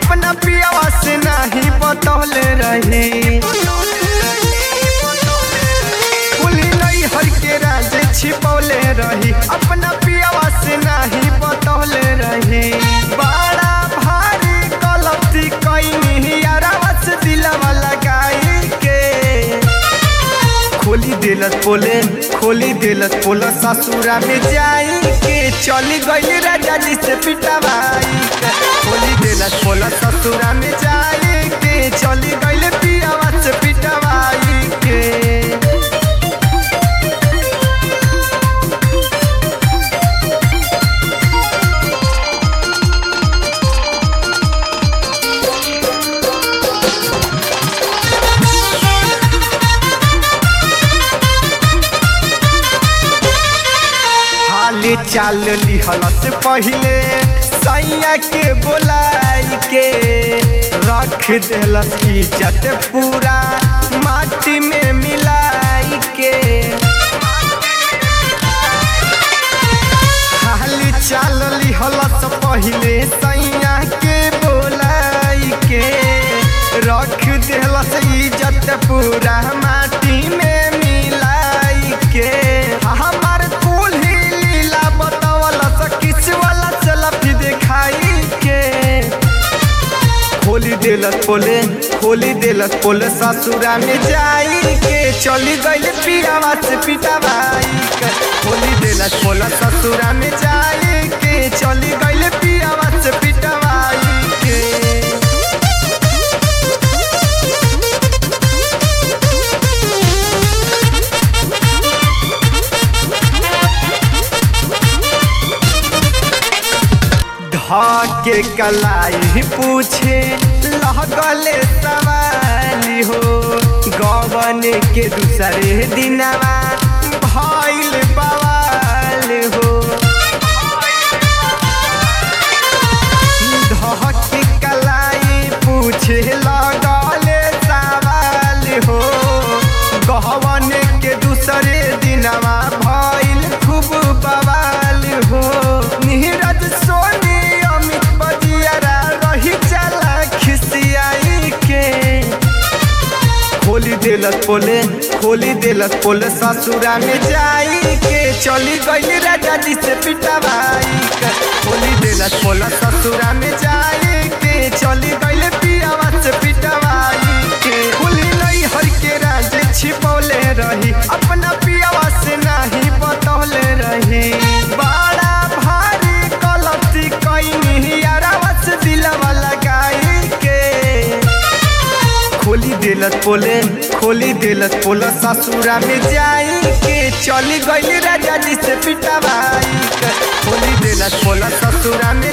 अपना पियावा से नहीं बतौले रही। कुली नहीं हर के राज छिपौले रही, अपना पियावा से नहीं बतौले रही। बड़ा भारी गलती कईनी यारावा से दिलवा लगाई के। खोली देलत पोल ससुरा में जाई के, चली गई राजा जी से पिटवाई के। खोली देलत पोल ससुरा में जाई के, चली गई पियावा से पिटवाई के। हाले चाल लिहल से पहले सैया के बोलाई के, रख देलस इज्जत पूरा माटी में मिलाई के। हाले चाल लिहल से पहले सैया के बोलाई के, रख देलस इज्जत पूरा माटी में मिलाई के। हमार खोली देलत पोले ससुरा में जाई के, चली गई पियावा से पिटवाई के। खोली देलत पोले ससुरा में जाई के, चली गई पियावा से पिटवाई के। के कलाई पूछे लगले सवाल हो, गवन के दूसरे दिनवा भइल बवाल हो। के कलाई पूछे लगले सवाल हो, गवन के दूसरे दिनवा भइल खूब बवाल हो। नीरज सोनी खोली देलत पोले ससुरा में जाई के, चली गई राजा जी से पिटवाई के। खोली देलत पोले ससुरा में जाई के, चली गई पियावा से पिटवाई के। कुली नहीं हर के राज छिपौले रही, अपना पियावा से नहीं बतौले रही। बड़ा भारी गलती कईनी यारावा से दिलवा लगाई के। खोली देलत पोले ससुरा में जाई के, चली गई राजा जी से पिटवाई के। खोली देलत पोले ससुरा में